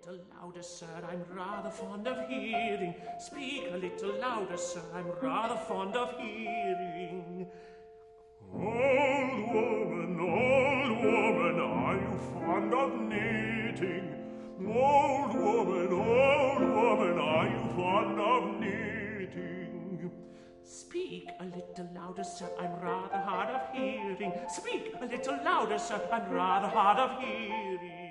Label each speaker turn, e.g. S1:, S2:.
S1: little louder, sir, I'm rather fond of hearing. Speak a little louder, sir, I'm rather fond of hearing.
S2: Old woman, are you fond of knitting? Old woman, are you fond of knitting?
S1: Speak a little louder, sir, I'm rather hard of hearing. Speak a little louder, sir, I'm rather hard of hearing.